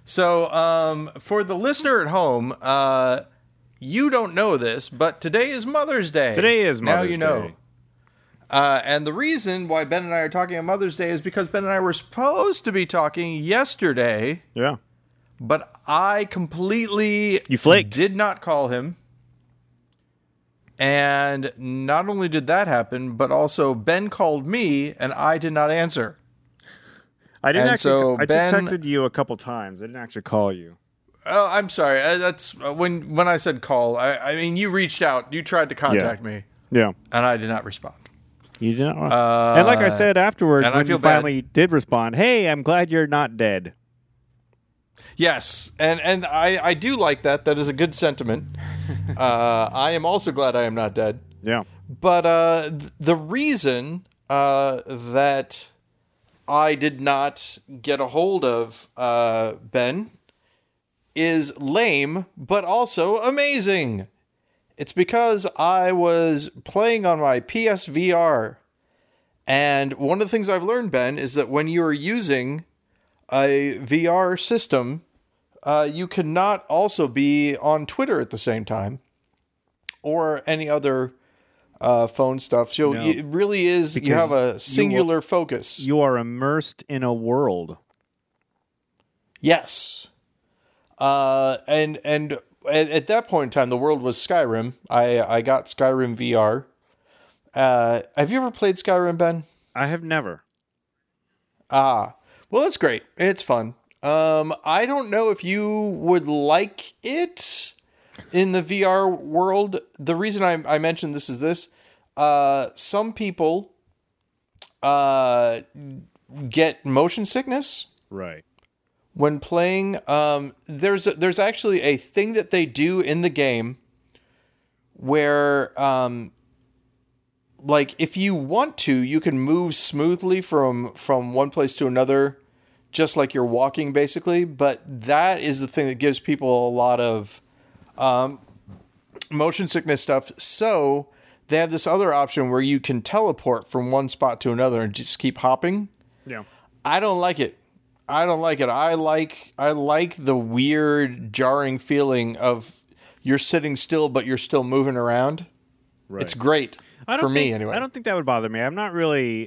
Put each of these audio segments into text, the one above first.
So, for the listener at home, you don't know this, but today is Mother's Day. Today is now Mother's you know. Day. And the reason why Ben and I are talking on Mother's Day is because Ben and I were supposed to be talking yesterday, Yeah. but I completely You flaked. did not call him. And not only did that happen, but also Ben called me and I did not answer. I didn't And actually. so I just Ben- texted you a couple times. I didn't actually call you. Oh, I'm sorry. That's when I said call. I mean, you reached out. You tried to contact me, Yeah. and I did not respond. You didn't. And like I said afterwards, and I when feel you finally did respond, hey, I'm glad you're not dead. Yes, and I do like that. That is a good sentiment. I am also glad I am not dead. Yeah. But the reason that I did not get a hold of Ben is lame, but also amazing. It's because I was playing on my PSVR. And one of the things I've learned, Ben, is that when you are using a VR system, you cannot also be on Twitter at the same time or any other phone stuff. So No. it really is, you Because have a singular focus. You are immersed in a world. Yes. And at that point in time, the world was Skyrim. I got Skyrim VR. Have you ever played Skyrim, Ben? I have never. Well, that's great. It's fun. I don't know if you would like it in the VR world. The reason I mentioned this is this. Some people get motion sickness Right. when playing. There's actually a thing that they do in the game where like if you want to, you can move smoothly from one place to another, just like you're walking basically. But that is the thing that gives people a lot of motion sickness stuff. So they have this other option where you can teleport from one spot to another and just keep hopping. Yeah. I don't like it. I like the weird jarring feeling of you're sitting still but you're still moving around. Right. It's great for me anyway. I don't think that would bother me. I'm not really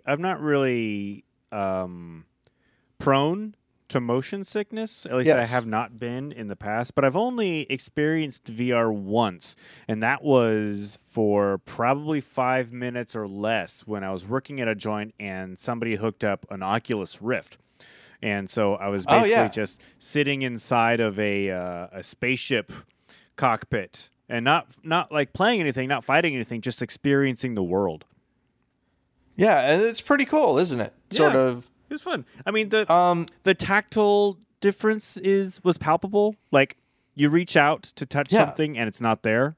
prone to motion sickness. At least Yes. I have not been in the past, but I've only experienced VR once, and that was for probably 5 minutes or less when I was working at a joint and somebody hooked up an Oculus Rift. And so I was basically just sitting inside of a spaceship cockpit and not like playing anything, not fighting anything, just experiencing the world. Yeah, and it's pretty cool, isn't it? Sort Yeah. of. It was fun. I mean, the tactile difference was palpable. Like you reach out to touch something and it's not there.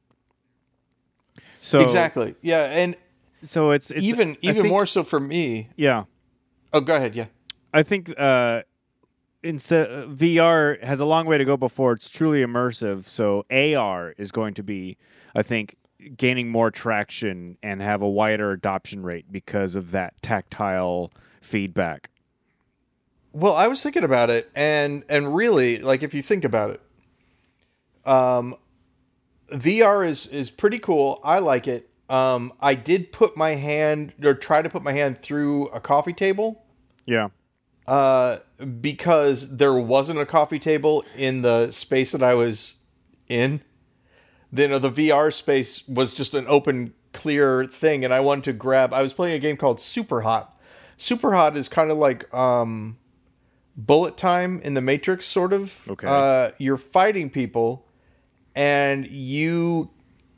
So Exactly. Yeah, and So it's even I think- more so for me. Yeah, Oh, go ahead. Yeah. I think instead VR has a long way to go before it's truly immersive. So AR is going to be, I think, gaining more traction and have a wider adoption rate because of that tactile feedback. Well, I was thinking about it, and really, like if you think about it, VR is pretty cool. I like it. I did put my hand or try to put my hand through a coffee table. Yeah. Because there wasn't a coffee table in the space that I was in. The VR space was just an open, clear thing, and I wanted to grab. I was playing a game called Super Hot. Super Hot is kind of like bullet time in the Matrix, sort of. Okay. You're fighting people, and you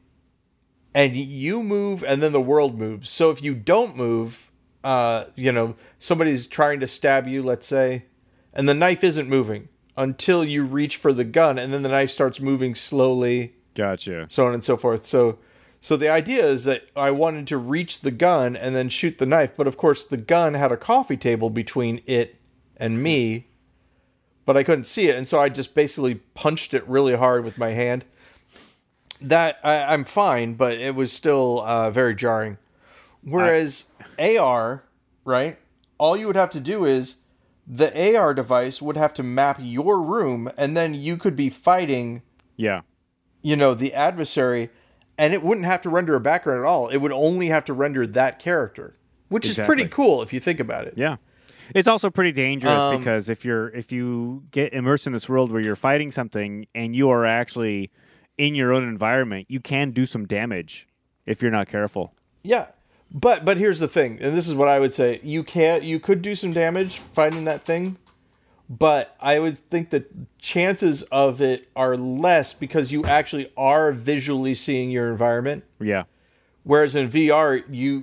move, and then the world moves. So if you don't move, somebody's trying to stab you, let's say, and the knife isn't moving until you reach for the gun, and then the knife starts moving slowly, Gotcha. so on and so forth. So the idea is that I wanted to reach the gun and then shoot the knife, but of course the gun had a coffee table between it and me, but I couldn't see it, and so I just basically punched it really hard with my hand. That I'm fine, but it was still very jarring. Whereas AR, right? All you would have to do is the AR device would have to map your room, and then you could be fighting, Yeah. the adversary, and it wouldn't have to render a background at all. It would only have to render that character, which is pretty Exactly. cool if you think about it. Yeah. It's also pretty dangerous because if you get immersed in this world where you're fighting something and you are actually in your own environment, you can do some damage if you're not careful. Yeah. But here's the thing, and this is what I would say. You could do some damage fighting that thing, but I would think that chances of it are less because you actually are visually seeing your environment. Yeah. Whereas in VR,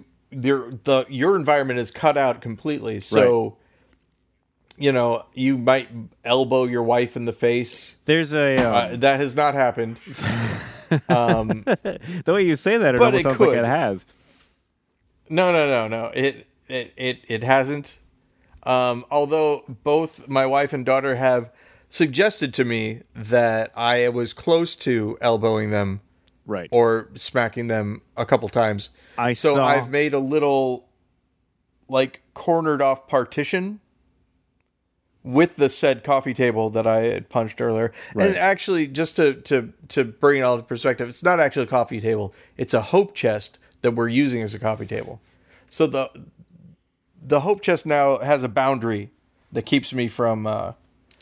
your environment is cut out completely. So, you might elbow your wife in the face. There's a That has not happened. the way you say that, it But almost it sounds like could. it has. No. It hasn't. Although both my wife and daughter have suggested to me that I was close to elbowing them Right. or smacking them a couple times. I've made a little cornered off partition with the said coffee table that I had punched earlier. Right. And actually, just to bring it all into perspective, it's not actually a coffee table. It's a hope chest that we're using as a coffee table. So the hope chest now has a boundary that keeps me from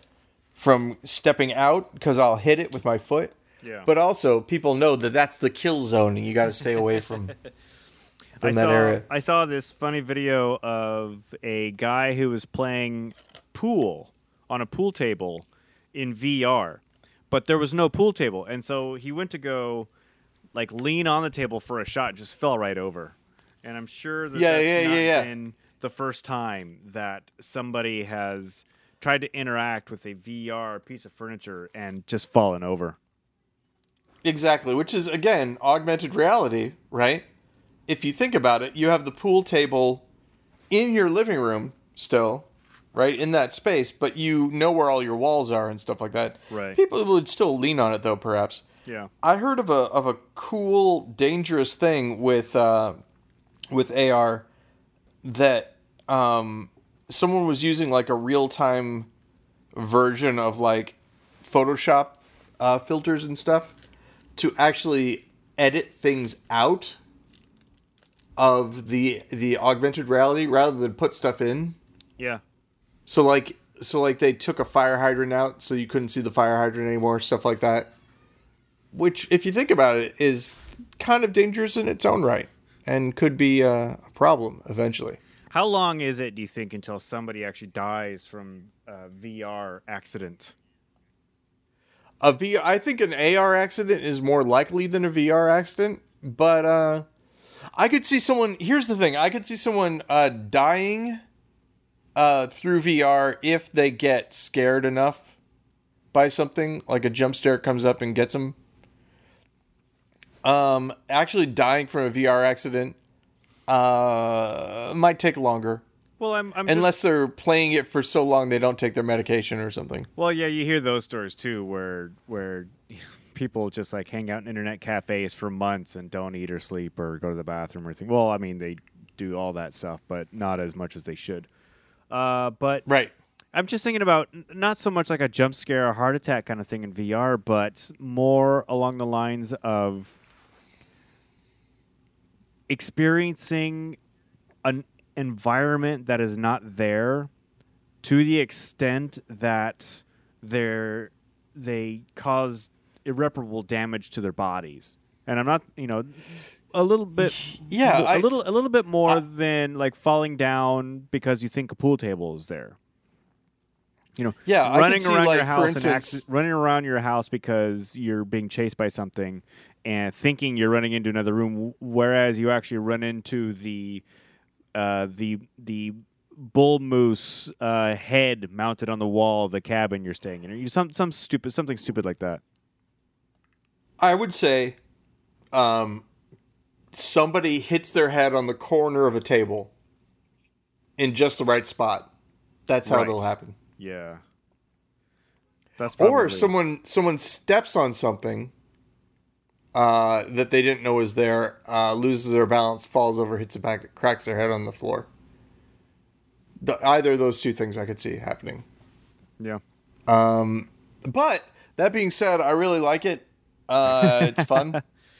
stepping out because I'll hit it with my foot. Yeah. But also, people know that that's the kill zone, and you got to stay away from that area. I saw this funny video of a guy who was playing pool on a pool table in VR, but there was no pool table, and so he went to go lean on the table for a shot, just fell right over. And I'm sure that that's not been the first time that somebody has tried to interact with a VR piece of furniture and just fallen over. Exactly, which is, again, augmented reality, right? If you think about it, you have the pool table in your living room still, right, in that space, but you know where all your walls are and stuff like that. Right. People would still lean on it, though, perhaps. Yeah. I heard of a cool, dangerous thing with AR that someone was using a real-time version of Photoshop filters and stuff to actually edit things out of the augmented reality rather than put stuff in. Yeah. So they took a fire hydrant out so you couldn't see the fire hydrant anymore, stuff like that. Which, if you think about it, is kind of dangerous in its own right and could be a problem eventually. How long is it, do you think, until somebody actually dies from a VR accident? I think an AR accident is more likely than a VR accident, but I could see someone. Here's the thing: I could see someone dying through VR if they get scared enough by something, like a jump scare comes up and gets them. Actually, dying from a VR accident might take longer. Well, I'm unless they're playing it for so long they don't take their medication or something. Well, yeah, you hear those stories too, where people just hang out in internet cafes for months and don't eat or sleep or go to the bathroom or anything. Well, I mean, they do all that stuff, but not as much as they should. But right, I'm just thinking about not so much like a jump scare or heart attack kind of thing in VR, but more along the lines of experiencing an environment that is not there to the extent that they cause irreparable damage to their bodies. And I'm not, a little bit, a little bit more than falling down because you think a pool table is there. Running around your house running around your house because you're being chased by something and thinking you're running into another room, whereas you actually run into the bull moose head mounted on the wall of the cabin you're staying in, or something stupid like that. I would say, somebody hits their head on the corner of a table in just the right spot. That's how it'll happen. Yeah. That's probably... Or someone steps on something that they didn't know was there, loses their balance, falls over, hits it back, cracks their head on the floor. Either of those two things I could see happening. Yeah. But that being said, I really like it. It's fun.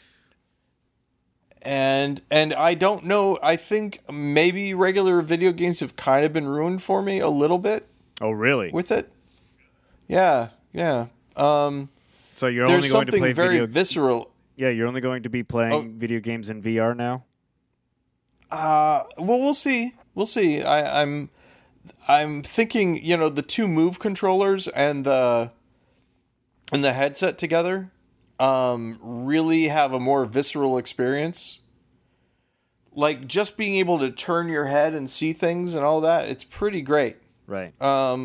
And I don't know. I think maybe regular video games have kind of been ruined for me a little bit Oh, really? with it. Yeah. So you're There's only going to something play very visceral. Yeah, you're only going to be playing video games in VR now? Well, we'll see. We'll see. I'm thinking, the two Move controllers and the headset together really have a more visceral experience. Like just being able to turn your head and see things and all that, it's pretty great. Right.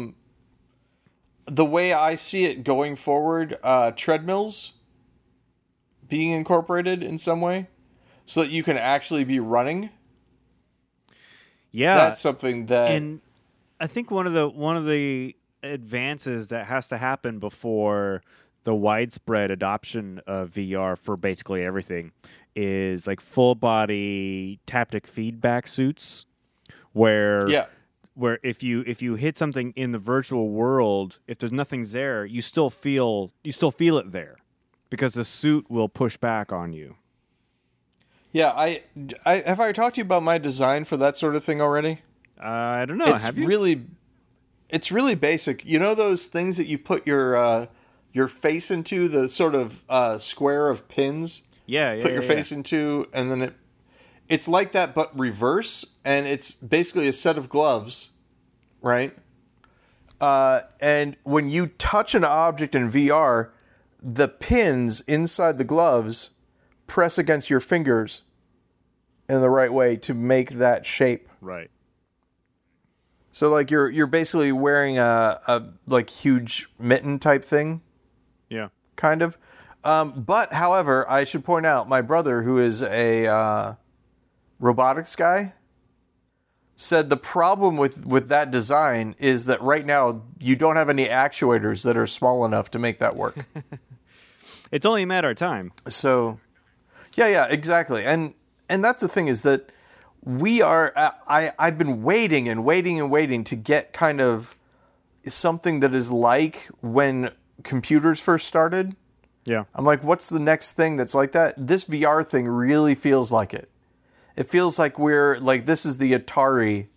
The way I see it going forward, treadmills being incorporated in some way so that you can actually be running. Yeah. That's something that... And I think one of the advances that has to happen before the widespread adoption of VR for basically everything is like full body taptic feedback suits where if you hit something in the virtual world, if there's nothing there, you still feel it there because the suit will push back on you. Yeah, I have I talked to you about my design for that sort of thing already? I don't know. Have you? It's really basic. You know those things that you put your face into, the sort of square of pins? Yeah. Put your face into, and then it's like that but reverse, and it's basically a set of gloves, right? And when you touch an object in VR, the pins inside the gloves press against your fingers in the right way to make that shape. Right. So like you're basically wearing a like huge mitten type thing. Yeah. Kind of. But however, I should point out my brother, who is a robotics guy, said the problem with that design is that right now you don't have any actuators that are small enough to make that work. It's only a matter of time. So, yeah, exactly. And that's the thing is that we are. I've been waiting to get kind of something that is like when computers first started. Yeah. I'm like, what's the next thing that's like that? This VR thing really feels like it. It feels like we're like this is the Atari.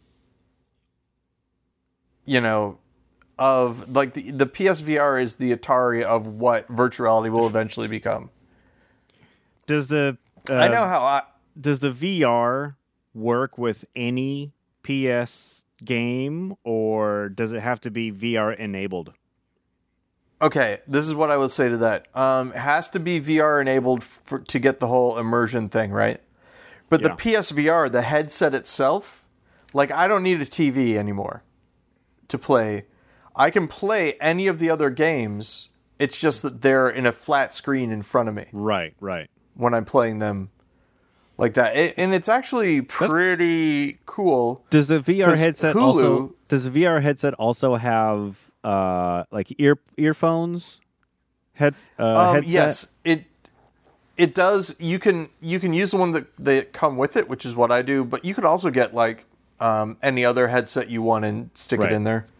Of like the PSVR is the Atari of what virtuality will eventually become. Does the I know how does the VR work with any PS game, or does it have to be VR enabled? Okay, this is what I would say to that. It has to be VR enabled to get the whole immersion thing, right? But the PSVR, the headset itself, like I don't need a TV anymore to play. I can play any of the other games. It's just that they're in a flat screen in front of me. Right. When I'm playing them like that. And it's actually pretty cool. Does the VR headset also have like earphones? Headset? Yes, it does. You can use the one that come with it, which is what I do, but you could also get like any other headset you want and stick it in there.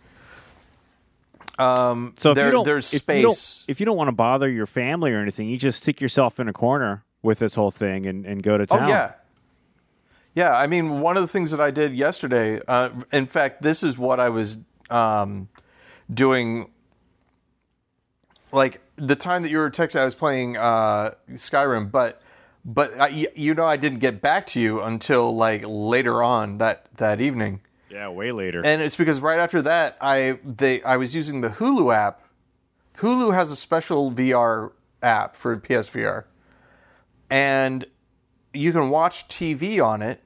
So there's space. If you don't want to bother your family or anything, you just stick yourself in a corner with this whole thing and go to town. Oh, yeah. Yeah, I mean, one of the things that I did yesterday, in fact, this is what I was doing. Like, the time that you were texting, I was playing Skyrim, but I didn't get back to you until, like, later on that evening. Yeah, way later. And it's because right after that, I was using the Hulu app. Hulu has a special VR app for PSVR. And you can watch TV on it.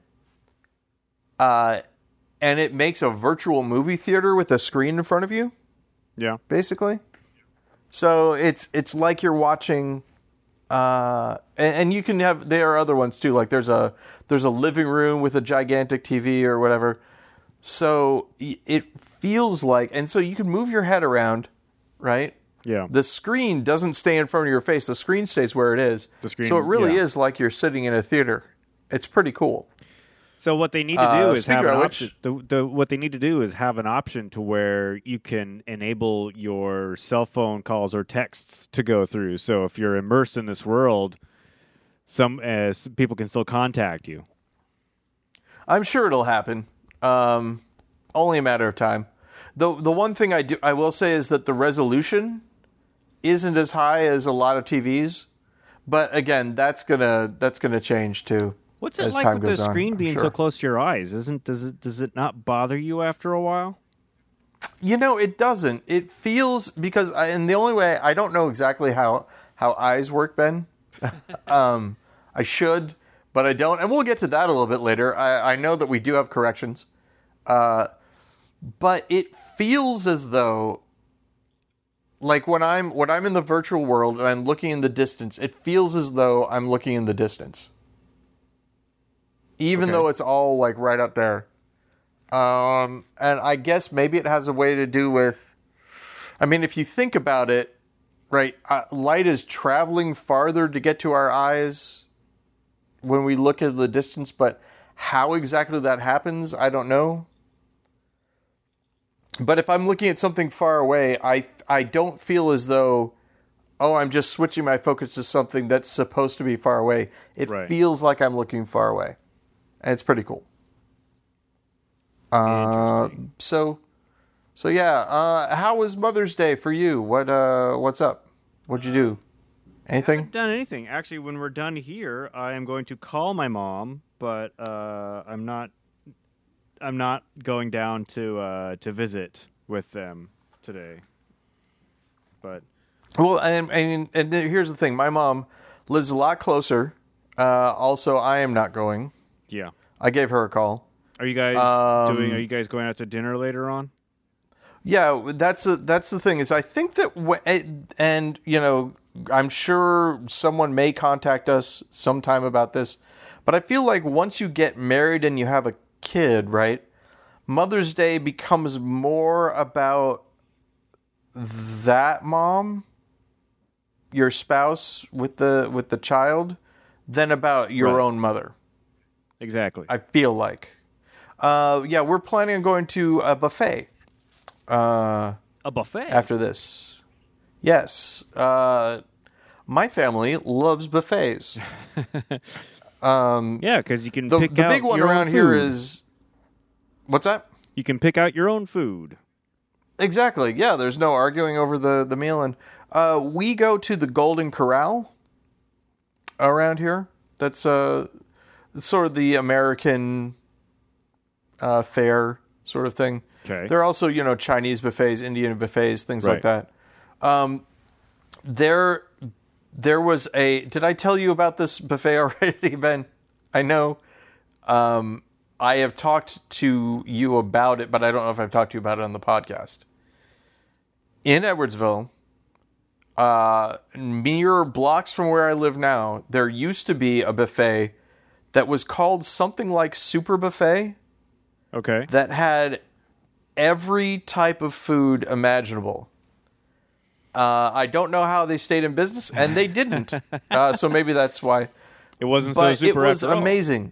And it makes a virtual movie theater with a screen in front of you. Yeah. Basically. So it's like you're watching and you can have there are other ones too. Like there's a living room with a gigantic TV or whatever. So it feels like, and so you can move your head around, right? Yeah. The screen doesn't stay in front of your face. The screen stays where it is. So it really is like you're sitting in a theater. It's pretty cool. So what they need to do is have speaking an of option. which, What they need to do is have an option to where you can enable your cell phone calls or texts to go through. So if you're immersed in this world, some people can still contact you. I'm sure it'll happen. Only a matter of time. The one thing I will say is that the resolution isn't as high as a lot of TVs, but again, that's gonna change too. What's it as like time with the goes on, screen I'm being so sure. close to your eyes? Does it not bother you after a while? It doesn't. It feels because and the only way I don't know exactly how eyes work, Ben. I should, but I don't, and we'll get to that a little bit later. I know that we do have corrections, but it feels as though, like when I'm in the virtual world and I'm looking in the distance, it feels as though I'm looking in the distance, even Okay. though it's all like right up there. And I guess maybe it has a way to do with. I mean, if you think about it, right, light is traveling farther to get to our eyes when we look at the distance, but how exactly that happens, I don't know. But if I'm looking at something far away, I don't feel as though, oh, I'm just switching my focus to something that's supposed to be far away. It Right. feels like I'm looking far away. And it's pretty cool. Interesting. So yeah, how was Mother's Day for you? What's up? What'd you do? I Anything? haven't done anything. Actually, when we're done here, I am going to call my mom, but I'm not. I'm not going down to visit with them today. But Well, and here's the thing. My mom lives a lot closer. Also, I am not going. yeah, I gave her a call. are you guys doing? Are you guys going out to dinner later on? Yeah, that's the thing is I think that and I'm sure someone may contact us sometime about this, but I feel like once you get married and you have a kid, right? Mother's Day becomes more about that mom, your spouse with the child, than about your Right. own mother. Exactly. I feel like. Yeah, we're planning on going to a buffet A buffet. after this. Yes. My family loves buffets. Yeah, because you can The pick the out big one your around own here food. is what's that? You can pick out your own food. Exactly. Yeah, there's no arguing over the meal, and we go to the Golden Corral around here. That's sort of the American fare sort of thing. Okay. There are also Chinese buffets, Indian buffets, things like Right. that. There was a. Did I tell you about this buffet already, Ben? I know. I have talked to you about it, but I don't know if I've talked to you about it on the podcast. In Edwardsville, mere blocks from where I live now, there used to be a buffet that was called something like Super Buffet Okay. that had every type of food imaginable. I don't know how they stayed in business, and they didn't. So maybe that's why. It wasn't so But super. it was after all. amazing.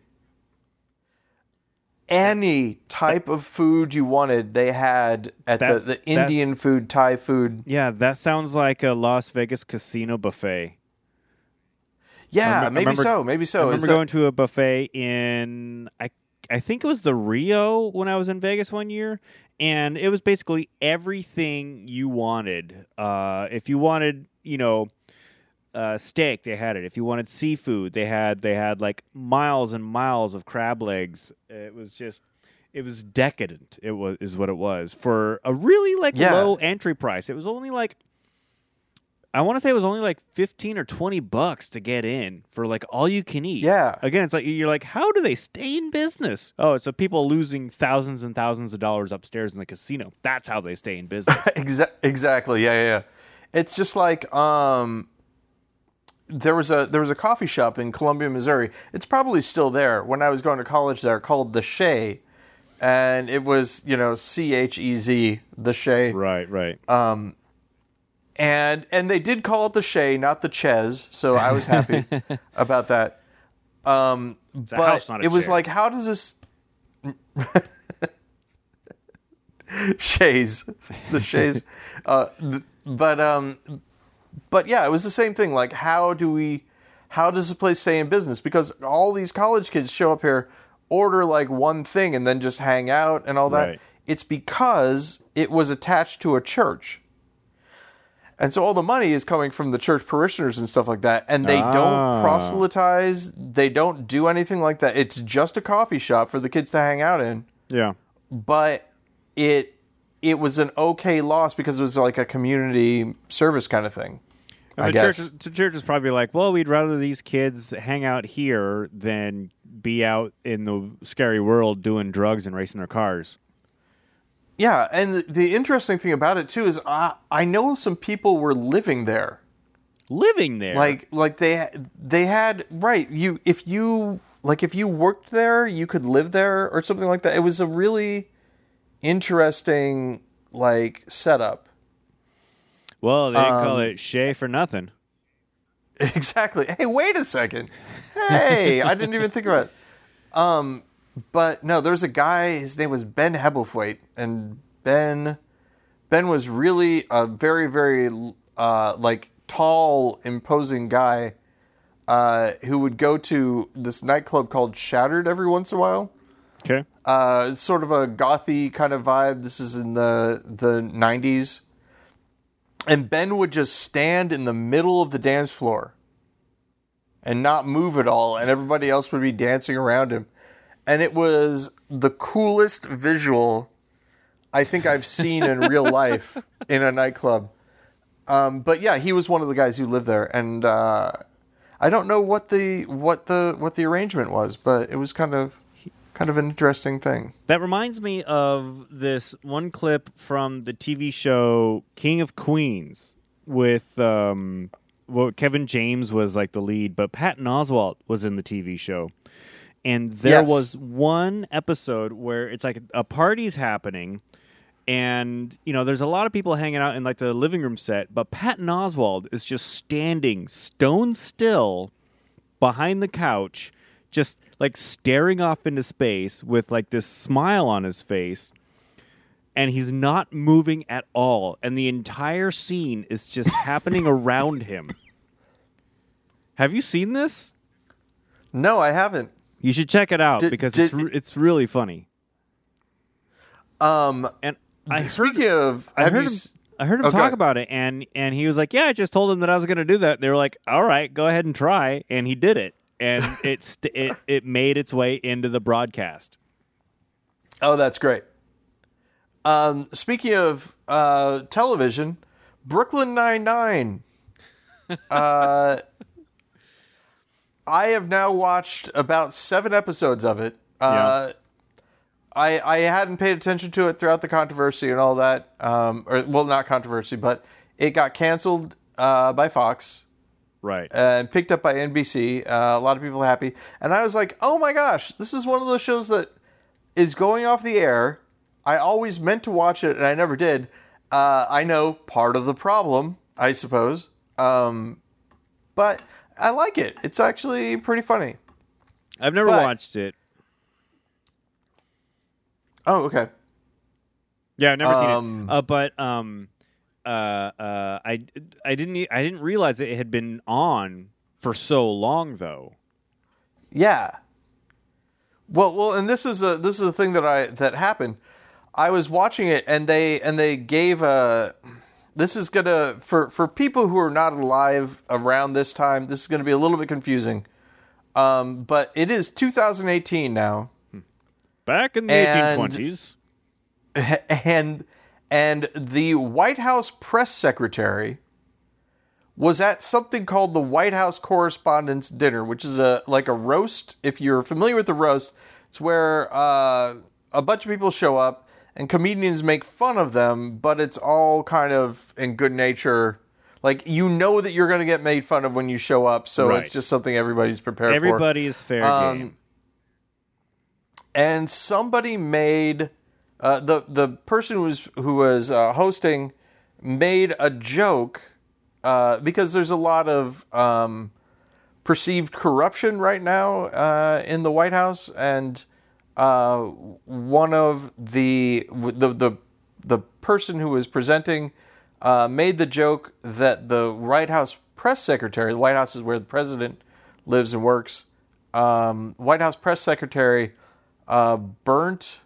Any type of food you wanted, they had at the Indian food, Thai food. Yeah, that sounds like a Las Vegas casino buffet. Yeah, maybe remember- so. Maybe so. I Is remember that- going to a buffet in I think it was the Rio when I was in Vegas one year, and it was basically everything you wanted. If you wanted, steak, they had it. If you wanted seafood, they had like miles and miles of crab legs. It was decadent. Is what it was for a really low entry price. It was only like, I want to say it was only like $15 or $20 to get in for like all you can eat. Yeah. Again, it's like you're like, how do they stay in business? Oh, it's people losing thousands and thousands of dollars upstairs in the casino. That's how they stay in business. Exactly. Yeah. It's just like there was a coffee shop in Columbia, Missouri. It's probably still there. When I was going to college there, called the Shea, and it was CHEZ, the Shea. Right. And they did call it the Shea, not the Ches, so I was happy about that. It's a house, But not a it was chair. like, how does this Shays, the Shays, but yeah, it was the same thing. Like, how does the place stay in business? Because all these college kids show up here, order like one thing, and then just hang out and all that. Right. It's because it was attached to a church. And so all the money is coming from the church parishioners and stuff like that. And they don't proselytize. They don't do anything like that. It's just a coffee shop for the kids to hang out in. Yeah. But it was an okay loss because it was like a community service kind of thing. I guess. The church is probably like, well, we'd rather these kids hang out here than be out in the scary world doing drugs and racing their cars. Yeah, and the interesting thing about it too is I know some people were living there. Living there, Like they had right. If you worked there, you could live there or something like that. It was a really interesting like setup. well, they didn't call it Shay for nothing. Exactly. Hey, wait a second. Hey, I didn't even think about it. But no, there's a guy, his name was Ben Hebblethwaite, and Ben was really a very, very like tall, imposing guy who would go to this nightclub called Shattered every once in a while. Okay. Sort of a gothy kind of vibe. This is in the 90s. And Ben would just stand in the middle of the dance floor and not move at all, and everybody else would be dancing around him. And it was the coolest visual I think I've seen in real life in a nightclub. But yeah, he was one of the guys who lived there, and I don't know what the arrangement was, but it was kind of an interesting thing. That reminds me of this one clip from the TV show King of Queens with Kevin James was like the lead, but Patton Oswalt was in the TV show. And there was one episode where it's like a party's happening, and there's a lot of people hanging out in like the living room set, but Patton Oswalt is just standing stone still behind the couch, just like staring off into space with like this smile on his face, and he's not moving at all, and the entire scene is just happening around him. Have you seen this? No, I haven't. You should check it out because it's really funny. And I heard him talk about it, and he was like, "Yeah, I just told him that I was going to do that." They were like, "All right, go ahead and try," and he did it, and it made its way into the broadcast. Oh, that's great. Speaking of television, Brooklyn Nine-Nine. I have now watched about 7 episodes of it. I hadn't paid attention to it throughout the controversy and all that. Not controversy, but it got canceled by Fox. Right. And picked up by NBC. A lot of people are happy. And I was like, oh my gosh, this is one of those shows that is going off the air. I always meant to watch it, and I never did. I know part of the problem, I suppose. But I like it. It's actually pretty funny. I've never watched it. Oh, okay. Yeah, I've never seen it. But I didn't realize it had been on for so long, though. Yeah. Well, and this is the thing that happened. I was watching it, and they gave a. This is gonna for people who are not alive around this time. This is gonna be a little bit confusing, but it is 2018 now. Back in the 1820s, and the White House press secretary was at something called the White House Correspondents' Dinner, which is like a roast. If you're familiar with the roast, it's where a bunch of people show up. And comedians make fun of them, but it's all kind of in good nature. Like, that you're going to get made fun of when you show up, so It's just something everybody's prepared for. Everybody's fair game. And somebody made the person who was hosting made a joke because there's a lot of perceived corruption right now in the White House, and one of the person who was presenting made the joke that the White House press secretary, the White House is where the president lives and works, White House press secretary burnt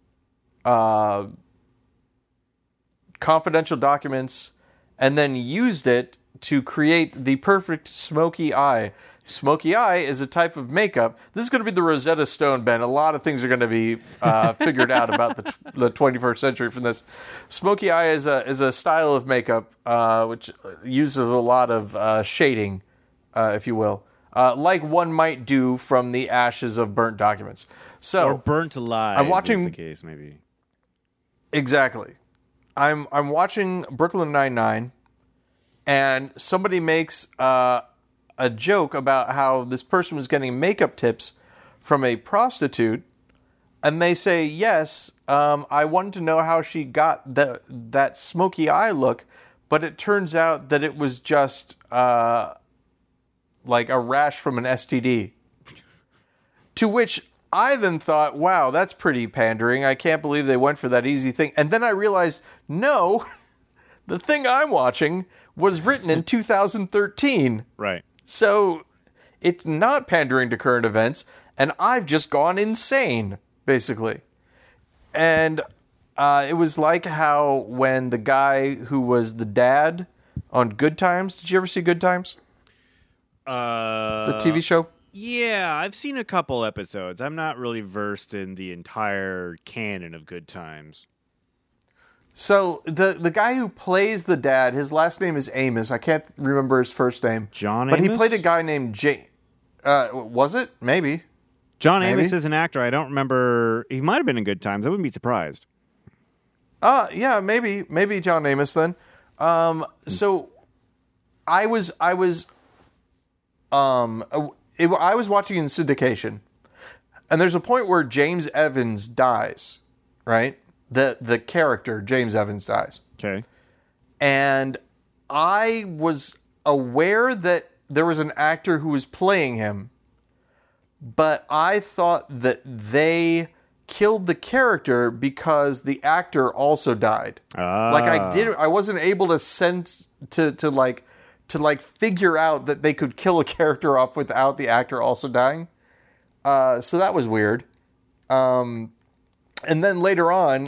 confidential documents and then used it to create the perfect smoky eye. Smoky eye is a type of makeup. This is going to be the Rosetta Stone, Ben. A lot of things are going to be figured out about the 21st century from this. Smoky eye is a style of makeup which uses a lot of shading, if you will, like one might do from the ashes of burnt documents. So or burnt alive. I'm watching is the case, maybe. Exactly. I'm watching Brooklyn Nine-Nine, and somebody makes a joke about how this person was getting makeup tips from a prostitute, and they say, yes, I wanted to know how she got that smoky eye look, but it turns out that it was just like a rash from an STD. To which I then thought, wow, that's pretty pandering. I can't believe they went for that easy thing. And then I realized, no, the thing I'm watching was written in 2013. Right. So it's not pandering to current events, and I've just gone insane, basically. And it was like how when the guy who was the dad on Good Times, did you ever see Good Times? The TV show? Yeah, I've seen a couple episodes. I'm not really versed in the entire canon of Good Times. So the guy who plays the dad, his last name is Amos. I can't remember his first name. John But Amos? he played a guy named Jay. Was it? Maybe. John Maybe. Amos is an actor. I don't remember. He might have been in Good Times. I wouldn't be surprised. Yeah, maybe John Amos then. So I was watching in syndication, and there's a point where James Evans dies, right? The character James Evans dies. Okay. And I was aware that there was an actor who was playing him, but I thought that they killed the character because the actor also died. Like I wasn't able to sense to figure out that they could kill a character off without the actor also dying. So that was weird. And then later on,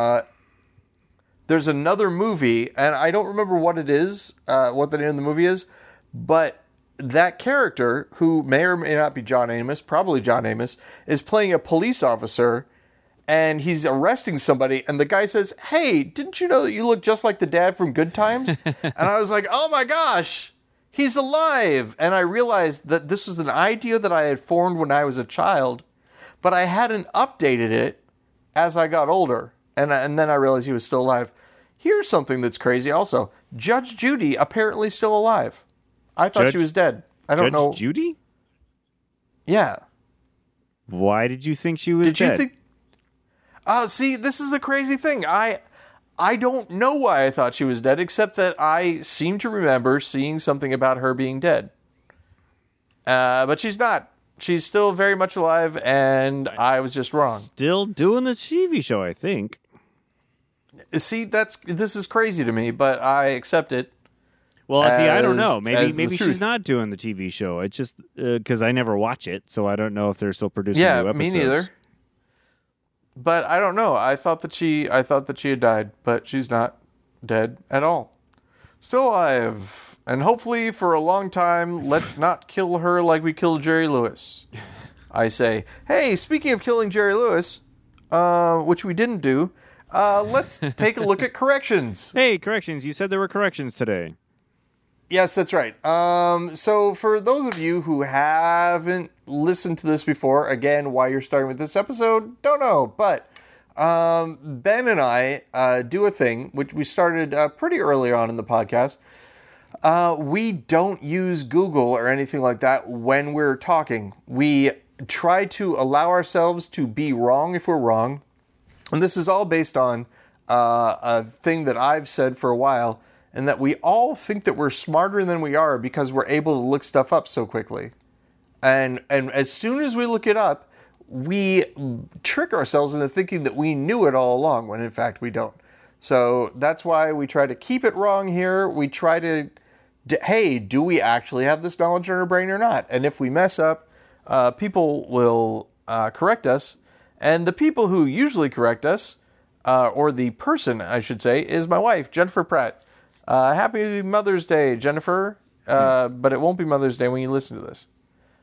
there's another movie, and I don't remember what it is, what the name of the movie is, but that character, who may or may not be John Amos, probably John Amos, is playing a police officer, and he's arresting somebody, and the guy says, hey, didn't you know that you look just like the dad from Good Times? And I was like, oh my gosh, he's alive! And I realized that this was an idea that I had formed when I was a child, but I hadn't updated it as I got older. And then I realized he was still alive. Here's something that's crazy also. Judge Judy apparently still alive. I thought she was dead. I don't know. Judge Judy? Yeah. Why did you think she was dead? Did you think... see, this is the crazy thing. I don't know why I thought she was dead, except that I seem to remember seeing something about her being dead. But she's not. She's still very much alive, and I was just wrong. Still doing the TV show, I think. See, this is crazy to me, but I accept it. Well, see, I don't know. as Maybe the she's truth. not doing the TV show. It's just because I never watch it, so I don't know if they're still producing new episodes. Me neither. But I don't know. I thought that she had died, but she's not dead at all. Still alive. And hopefully for a long time, let's not kill her like we killed Jerry Lewis. I say, hey, speaking of killing Jerry Lewis, which we didn't do, let's take a look at corrections. Hey, corrections. You said there were corrections today. Yes, that's right. So for those of you who haven't listened to this before, again, why you're starting with this episode, don't know. But Ben and I do a thing, which we started pretty early on in the podcast. We don't use Google or anything like that when we're talking. We try to allow ourselves to be wrong if we're wrong. And this is all based on a thing that I've said for a while, and that we all think that we're smarter than we are because we're able to look stuff up so quickly. And as soon as we look it up, we trick ourselves into thinking that we knew it all along, when in fact we don't. So that's why we try to keep it wrong here. We try to, hey, do we actually have this knowledge in our brain or not? And if we mess up, people will correct us. And the people who usually correct us, or the person, I should say, is my wife, Jennifer Pratt. Happy Mother's Day, Jennifer. But it won't be Mother's Day when you listen to this.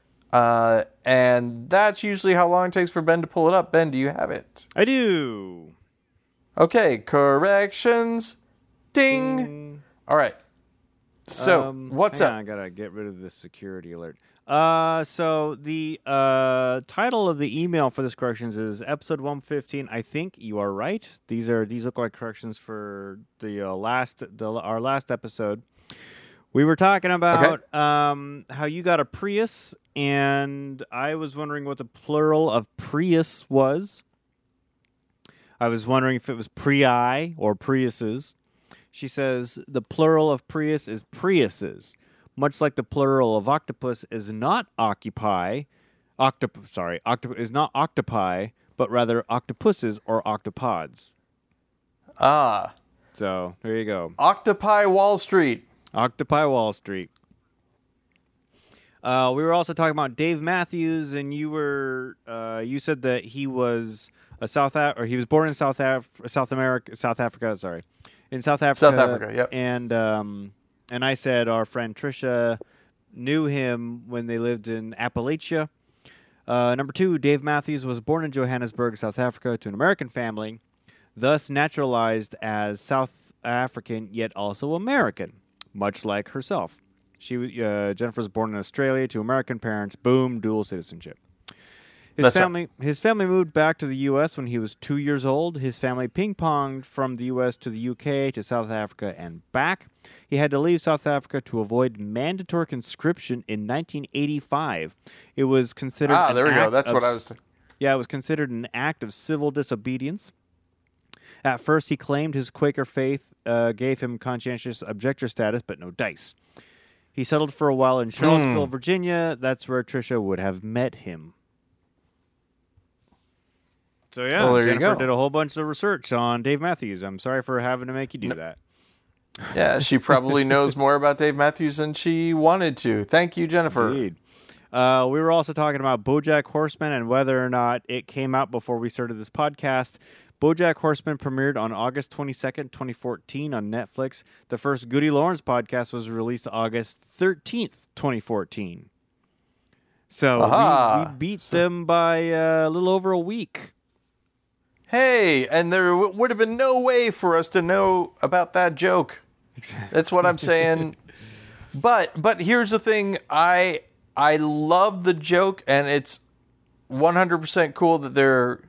And that's usually how long it takes for Ben to pull it up. Ben, do you have it? I do. Okay, corrections. Ding. All right. So, what's up? I gotta get rid of the security alert. So the title of the email for this corrections is episode 115. I think you are right. These look like corrections for the our last episode. We were talking about how you got a Prius, and I was wondering what the plural of Prius was. I was wondering if it was Prii or Priuses. She says the plural of Prius is Priuses, much like the plural of octopus is not octopi, is not octopi, but rather octopuses or octopods. Ah. So there you go. Octopi Wall Street. Octopi Wall Street. We were also talking about Dave Matthews, and you said that he was he was born in South Africa. Sorry, in South Africa. South Africa, yep. And I said our friend Trisha knew him when they lived in Appalachia. Number 2, Dave Matthews was born in Johannesburg, South Africa, to an American family, thus naturalized as South African, yet also American, much like herself. Jennifer was born in Australia to American parents. Boom, dual citizenship. His family moved back to the U.S. when he was 2 years old. His family ping-ponged from the U.S. to the U.K. to South Africa and back. He had to leave South Africa to avoid mandatory conscription in 1985. It was considered there we go. That's what I was... Yeah, it was considered an act of civil disobedience. At first, he claimed his Quaker faith gave him conscientious objector status, but no dice. He settled for a while in Charlottesville, Virginia. That's where Trisha would have met him. So, yeah, well, Jennifer did a whole bunch of research on Dave Matthews. I'm sorry for having to make you do that. Yeah, she probably knows more about Dave Matthews than she wanted to. Thank you, Jennifer. Indeed. We were also talking about BoJack Horseman and whether or not it came out before we started this podcast. BoJack Horseman premiered on August 22nd, 2014 on Netflix. The first Goody Lawrence podcast was released August 13th, 2014. So we beat them by a little over a week. Hey, and there would have been no way for us to know about that joke. Exactly. That's what I'm saying. But here's the thing. I love the joke, and it's 100% cool that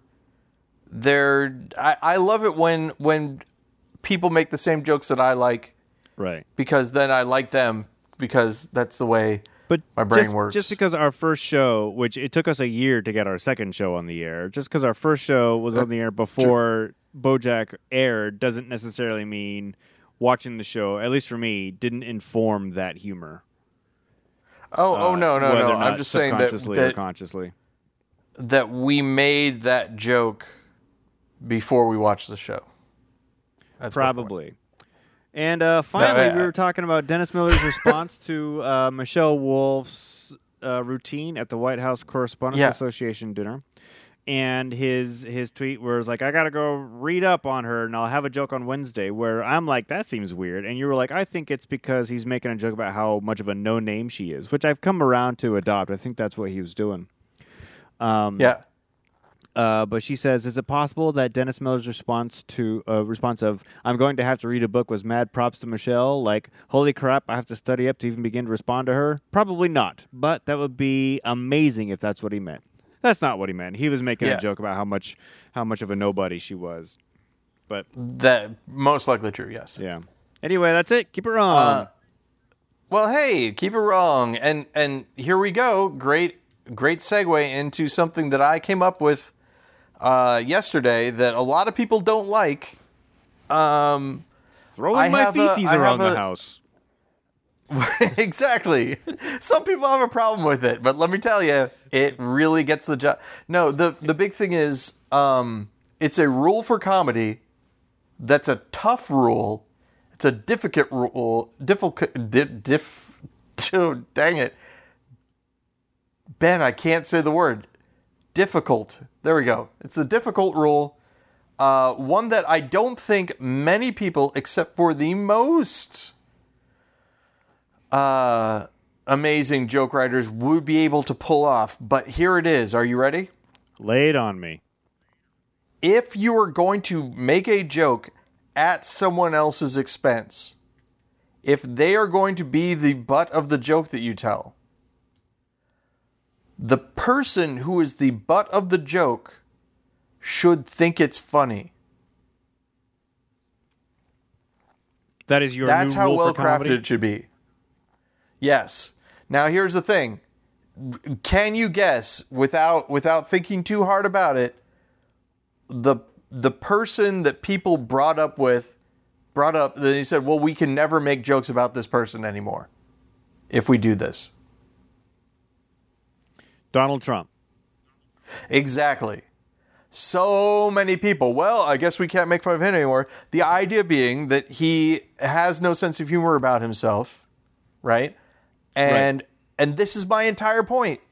I love it when people make the same jokes that I like. Right. Because then I like them, because that's the way my brain works. Just because our first show, which it took us a year to get our second show on the air, just because our first show was on the air before BoJack aired doesn't necessarily mean watching the show, at least for me, didn't inform that humor. No. I'm just saying that or consciously. That we made that joke before we watched the show. That's probably. And finally, we were talking about Dennis Miller's response to Michelle Wolf's routine at the White House Correspondents Association dinner. And his tweet was like, I got to go read up on her, and I'll have a joke on Wednesday, where I'm like, that seems weird. And you were like, I think it's because he's making a joke about how much of a no-name she is, which I've come around to adopt. I think that's what he was doing. But she says, is it possible that Dennis Miller's response of, I'm going to have to read a book was mad props to Michelle? Like, holy crap, I have to study up to even begin to respond to her? Probably not. But that would be amazing if that's what he meant. That's not what he meant. He was making a joke about how much of a nobody she was. But that most likely true, yes. Yeah. Anyway, that's it. Keep it wrong. Well, hey, keep it wrong. And here we go. Great segue into something that I came up with yesterday that a lot of people don't like. Throwing my feces around the house. Exactly. Some people have a problem with it, but let me tell you, it really gets the job. No, the big thing is, it's a rule for comedy that's a tough rule. It's a difficult rule. Dang it. Ben, I can't say the word. Difficult. There we go. It's a difficult rule. One that I don't think many people, except for the most amazing joke writers, would be able to pull off. But here it is. Are you ready? Lay it on me. If you are going to make a joke at someone else's expense, if they are going to be the butt of the joke that you tell, the person who is the butt of the joke should think it's funny. That is your That's new how rule well for comedy? crafted it should be. Yes. Now here's the thing. Can you guess, without thinking too hard about it, the person that people brought up, that he said, well, we can never make jokes about this person anymore if we do this. Donald Trump. Exactly. So many people. Well, I guess we can't make fun of him anymore. The idea being that he has no sense of humor about himself, right? And this is my entire point.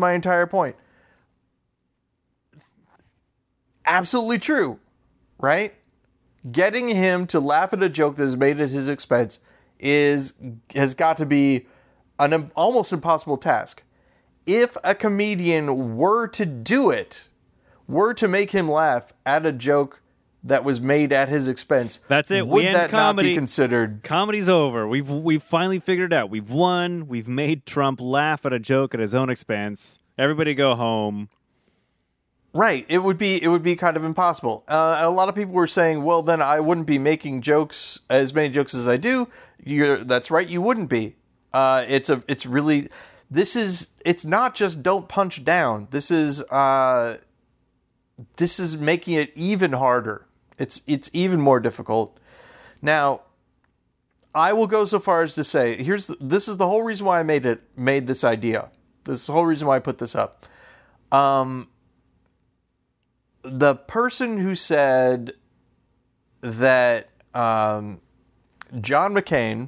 Absolutely true, right? Getting him to laugh at a joke that is made at his expense has got to be an almost impossible task. If a comedian were to do it, were to make him laugh at a joke that was made at his expense, that's it. Would we end that comedy. not be considered? Comedy's over. We've finally figured it out. We've won. We've made Trump laugh at a joke at his own expense. Everybody go home. Right. It would be kind of impossible. A lot of people were saying, well, then I wouldn't be making as many jokes as I do. That's right. You wouldn't be. It's not just don't punch down. This is making it even harder. It's even more difficult. Now, I will go so far as to say, this is the whole reason why I made this idea. This is the whole reason why I put this up. The person who said that John McCain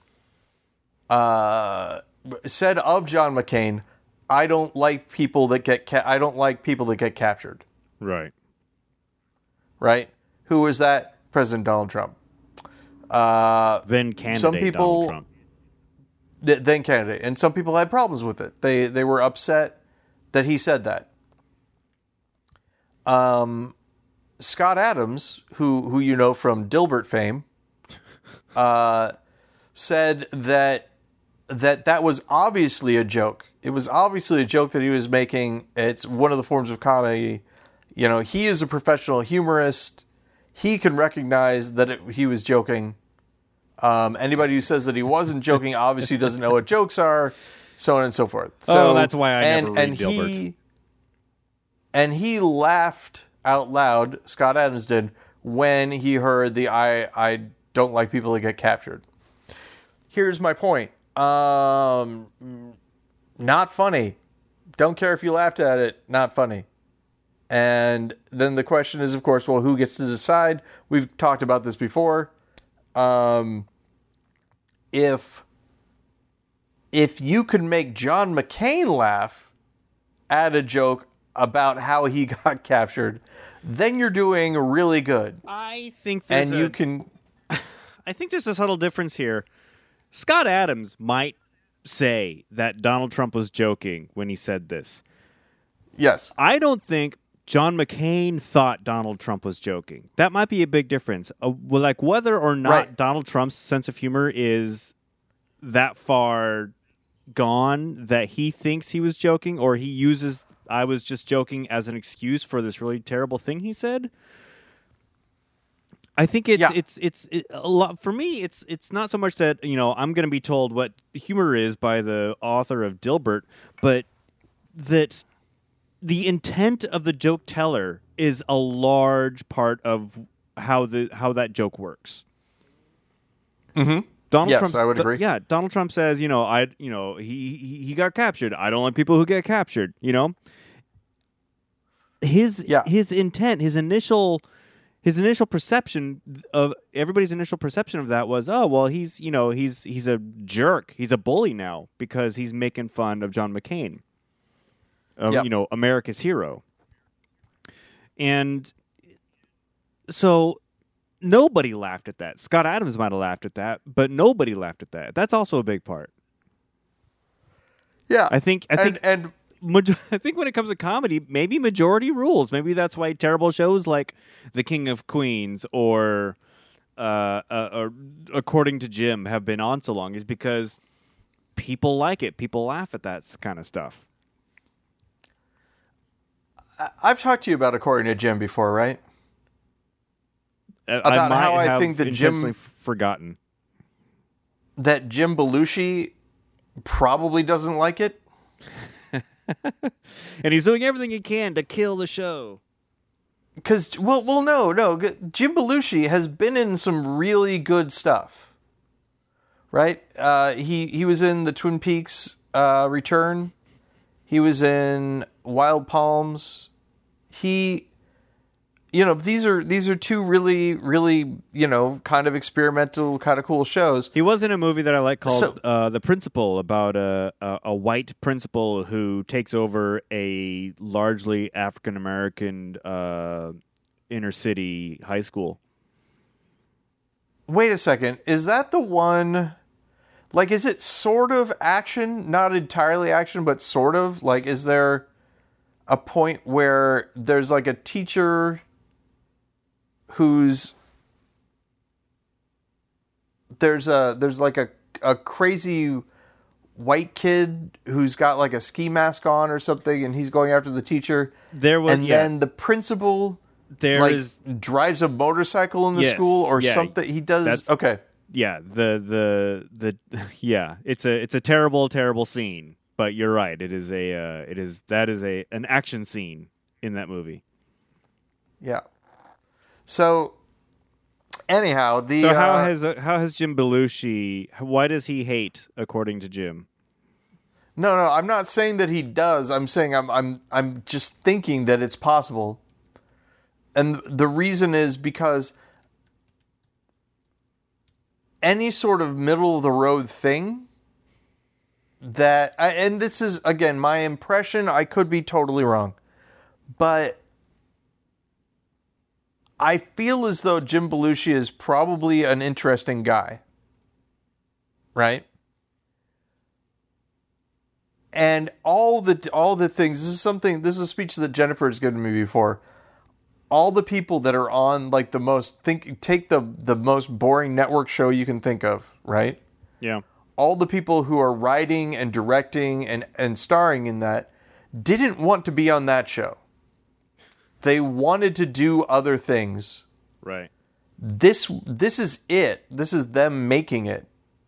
said of John McCain, I don't like people that get captured. Right. Right? Who is that? President Donald Trump. Then candidate some people, Donald Trump. Then candidate. And some people had problems with it. They were upset that he said that. Scott Adams, who you know from Dilbert fame, said that was obviously a joke. It was obviously a joke that he was making. It's one of the forms of comedy. You know, he is a professional humorist. He can recognize that he was joking. Anybody who says that he wasn't joking obviously doesn't know what jokes are, so on and so forth. So, that's why I never read Dilbert. And he laughed out loud, Scott Adams did, when he heard the I don't like people that get captured. Here's my point. Not funny. Don't care if you laughed at it. Not funny. And then the question is, of course, well, who gets to decide? We've talked about this before. If you could make John McCain laugh at a joke about how he got captured, then you're doing really good. I think there's I think there's a subtle difference here. Scott Adams might say that Donald Trump was joking when he said this. Yes. I don't think John McCain thought Donald Trump was joking. That might be a big difference. Like whether or not Donald Trump's sense of humor is that far gone that he thinks he was joking, or he uses I was just joking as an excuse for this really terrible thing he said. I think it's a lot for me. It's not so much that I'm going to be told what humor is by the author of Dilbert, but that the intent of the joke teller is a large part of how that joke works. Mm-hmm. Donald Yes, Trump. I would agree. Yeah, Donald Trump says, he got captured. I don't like people who get captured. Yeah. His intent, his initial perception of everybody's initial perception of that was, oh well, he's a jerk, he's a bully now because he's making fun of John McCain, of Yep. America's hero, and so nobody laughed at that. Scott Adams might have laughed at that, but nobody laughed at that. That's also a big part. Yeah. I think and I think when it comes to comedy, maybe majority rules. Maybe that's why terrible shows like The King of Queens or According to Jim have been on so long, is because people like it. People laugh at that kind of stuff. I've talked to you about According to Jim before, right? I might how I have think that intentionally forgotten. That Jim Belushi probably doesn't like it. And he's doing everything he can to kill the show. Because, no. Jim Belushi has been in some really good stuff, right? He was in the Twin Peaks Return. He was in Wild Palms. These are two really, really, kind of experimental, kind of cool shows. He was in a movie that I like called The Principal, about a white principal who takes over a largely African-American inner city high school. Wait a second. Is that the one... Like, is it sort of action? Not entirely action, but sort of? Like, is there a point where there's, like, a teacher who's... There's like a crazy white kid who's got, like, a ski mask on or something, and he's going after the teacher. Then the principal... drives a motorcycle in the school or something. He does... Okay. Yeah, it's a terrible scene, but you're right. It is an action scene in that movie. Yeah. So anyhow, how has Jim Belushi? Why does he hate According to Jim? No, I'm not saying that he does. I'm saying I'm just thinking that it's possible. And the reason is because any sort of middle of the road thing and this is, again, my impression, I could be totally wrong, but I feel as though Jim Belushi is probably an interesting guy, right? And all the things, this is a speech that Jennifer has given me before. All the people that are on, like, take the most boring network show you can think of, right? Yeah. All the people who are writing and directing and starring in that didn't want to be on that show. They wanted to do other things. Right. This is it. This is them making it.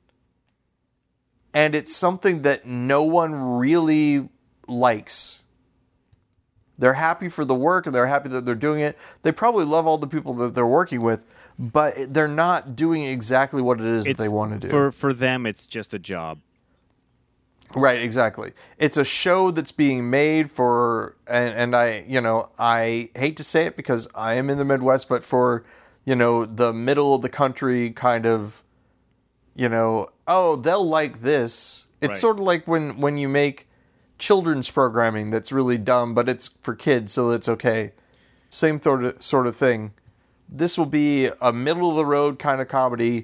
And it's something that no one really likes. They're happy for the work, and they're happy that they're doing it. They probably love all the people that they're working with, but they're not doing exactly what it is that they want to do. For them, it's just a job. Right, exactly. It's a show that's being made for, and I hate to say it because I am in the Midwest, but for, the middle of the country kind of, they'll like this. It's sort of like when you make children's programming that's really dumb, but it's for kids, so it's okay. Same sort of thing. This will be a middle of the road kind of comedy.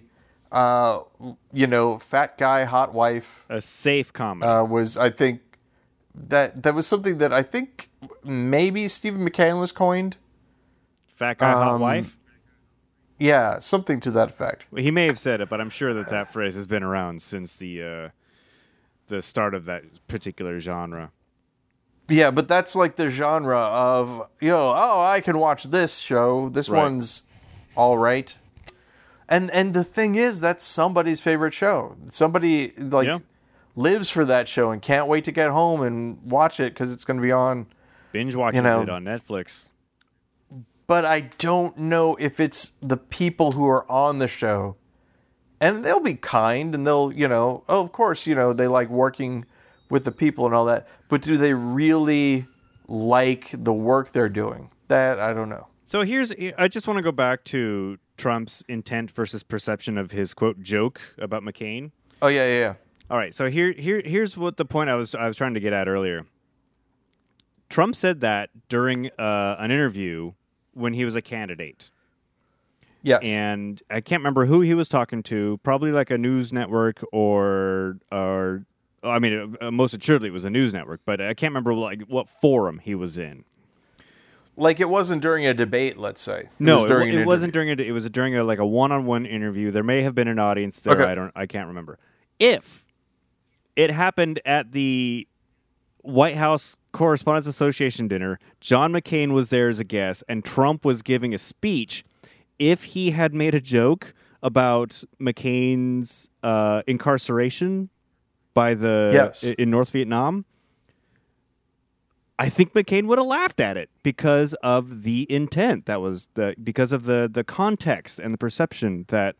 Fat guy, hot wife. A safe comedy. Was, I think, that was something that I think maybe Stephen McCandless coined. Fat guy, hot wife? Yeah, something to that effect. Well, he may have said it, but I'm sure that phrase has been around since the start of that particular genre. Yeah, but that's like the genre of, I can watch this show. This one's all right. And the thing is, that's somebody's favorite show. Somebody lives for that show and can't wait to get home and watch it because it's going to be on. Binge watches it on Netflix. But I don't know if it's the people who are on the show and they'll be kind, and they'll, oh, of course, they like working with the people and all that, but do they really like the work they're doing? That I don't know. So I just want to go back to Trump's intent versus perception of his quote joke about McCain. Oh yeah. All right, so here's what the point I was trying to get at earlier. Trump said that during an interview when he was a candidate. Yes. And I can't remember who he was talking to, probably like a news network or I mean, most assuredly it was a news network, but I can't remember like what forum he was in. Like it wasn't during a debate, let's say. No, it wasn't during it was during like a one-on-one interview. There may have been an audience there. Okay. I can't remember. If it happened at the White House Correspondents Association dinner, John McCain was there as a guest, and Trump was giving a speech. If he had made a joke about McCain's incarceration by in North Vietnam, I think McCain would have laughed at it because of the intent. That was because of the context and the perception that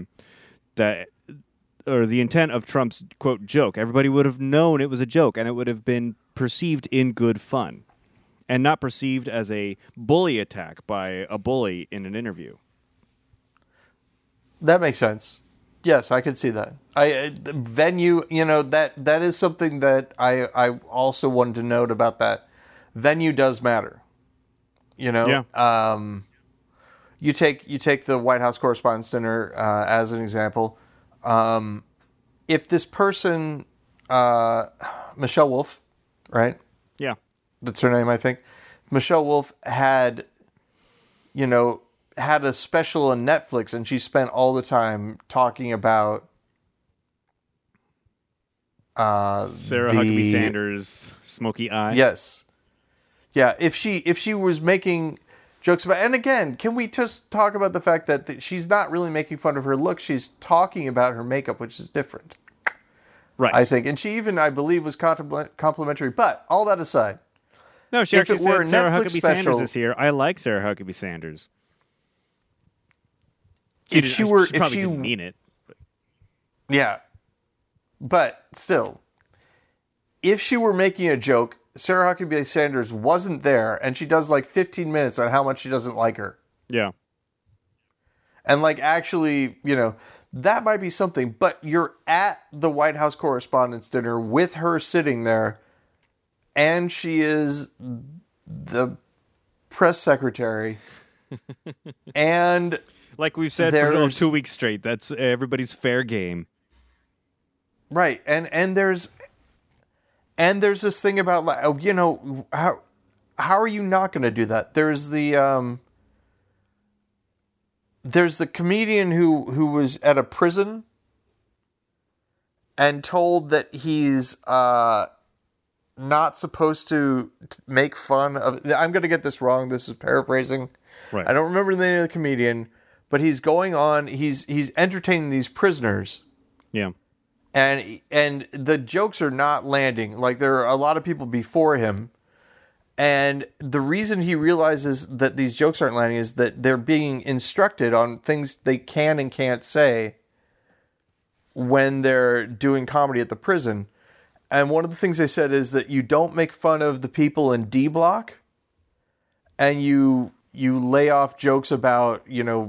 or the intent of Trump's quote joke. Everybody would have known it was a joke, and it would have been perceived in good fun, and not perceived as a bully attack by a bully in an interview. That makes sense. Yes, I could see that. The venue, that is something that I also wanted to note about that. Venue does matter. Yeah. You take the White House Correspondents' Dinner as an example. If this person, Michelle Wolf, right? Yeah. That's her name, I think. Michelle Wolf had a special on Netflix, and she spent all the time talking about Sarah Huckabee Sanders' smoky eye. Yes. Yeah, if she was making jokes about, and again, can we just talk about the fact that she's not really making fun of her look, she's talking about her makeup, which is different. Right. I think. And she even, I believe, was complimentary. But all that aside. No, she actually said Sarah Huckabee Sanders is here. I like Sarah Huckabee Sanders. She probably didn't mean it. But. Yeah. But still, if she were making a joke, Sarah Huckabee Sanders wasn't there, and she does like 15 minutes on how much she doesn't like her. Yeah. And like actually, that might be something, but you're at the White House Correspondents' Dinner with her sitting there, and she is the press secretary. And like we've said for 2 weeks straight, that's everybody's fair game. Right. And there's this thing about, how are you not going to do that? There's the comedian who was at a prison and told that he's not supposed to make fun of. I'm going to get this wrong. This is paraphrasing. Right. I don't remember the name of the comedian, but he's going on. He's entertaining these prisoners. Yeah. And the jokes are not landing. Like, there are a lot of people before him. And the reason he realizes that these jokes aren't landing is that they're being instructed on things they can and can't say when they're doing comedy at the prison. And one of the things they said is that you don't make fun of the people in D Block, and you lay off jokes about,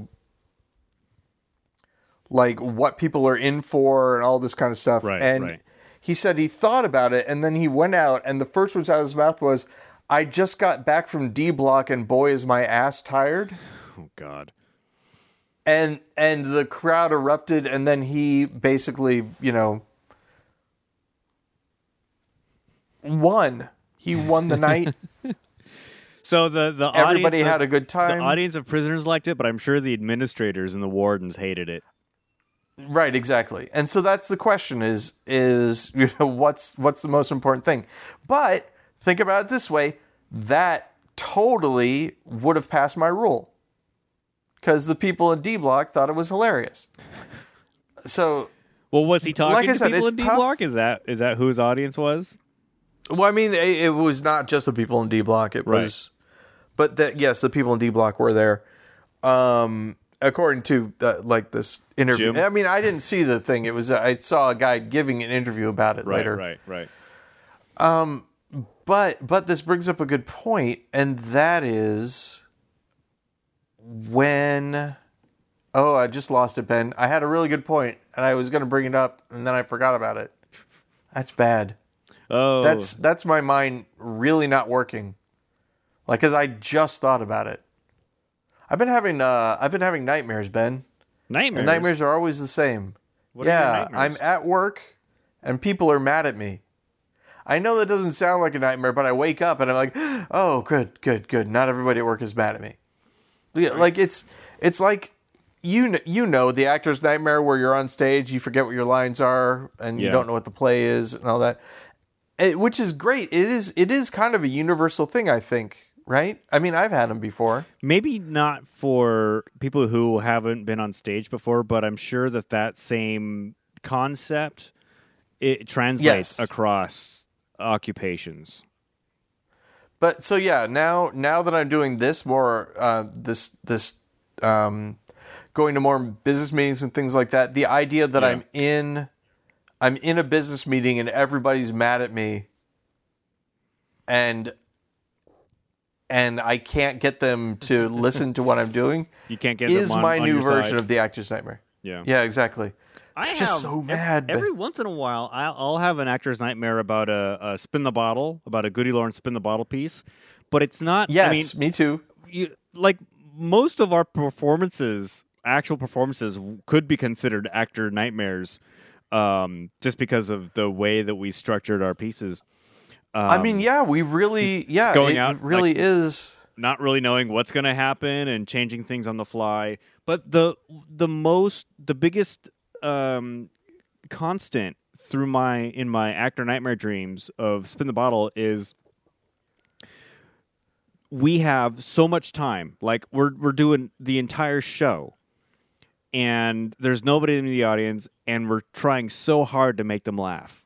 like what people are in for and all this kind of stuff. Right, and right. He said he thought about it, and then he went out, and the first words out of his mouth was, "I just got back from D Block, and boy, is my ass tired." Oh, God. And the crowd erupted, and then he basically, won. He won the night. So the everybody audience, had a good time. The audience of prisoners liked it, but I'm sure the administrators and the wardens hated it. Right, exactly. And so that's the question is what's the most important thing? But think about it this way, that totally would have passed my rule. Because the people in D Block thought it was hilarious. So, well, was he talking to people in D tough. Block? Is that who his audience was? Well, I mean, it was not just the people in D Block. It was, but yes, the people in D Block were there. according to like this interview. Jim? I mean, I didn't see the thing. It was I saw a guy giving an interview about it later. Right. But this brings up a good point, and that is when. Oh, I just lost it, Ben. I had a really good point, and I was going to bring it up, and then I forgot about it. That's bad. Oh, That's my mind really not working. Like, cause I just thought about it. I've been having nightmares, Ben. nightmares. And nightmares are always the same. What are your yeah, nightmares? I'm at work, and people are mad at me. I know that doesn't sound like a nightmare, but I wake up and I'm like, oh, good. Not everybody at work is mad at me. Yeah, like it's like you know the actor's nightmare where you're on stage, you forget what your lines are, and you don't know what the play is and all that. Which is great. It is kind of a universal thing, I think, right? I mean, I've had them before. Maybe not for people who haven't been on stage before, but I'm sure that same concept it translates across occupations. But so yeah, now that I'm doing this more, going to more business meetings and things like that, the idea that I'm in a business meeting and everybody's mad at me, and I can't get them to listen to what I'm doing. You can't get is them my on new your version side. of the actor's nightmare. Yeah, exactly. I just so mad. Every once in a while, I'll have an actor's nightmare about a spin the bottle, about a Goody Lawrence spin the bottle piece, but it's not. Yes, I mean, me too. Like most of our performances, actual performances, could be considered actor nightmares, just because of the way that we structured our pieces. I mean, we really, going out, really is. Not really knowing what's going to happen and changing things on the fly. But the biggest constant through my actor nightmare dreams of Spin the Bottle is we have so much time. Like we're doing the entire show, and there's nobody in the audience, and we're trying so hard to make them laugh.